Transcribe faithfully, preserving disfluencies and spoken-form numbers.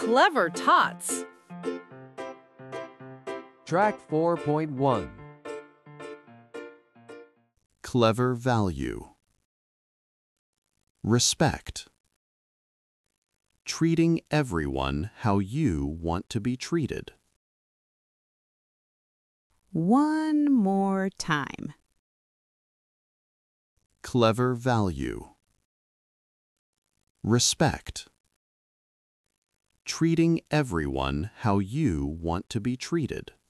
Clever tots. Track four point one. Clever value. Respect. Treating everyone how you want to be treated. One more time. Clever value. Respect. Treating everyone how you want to be treated.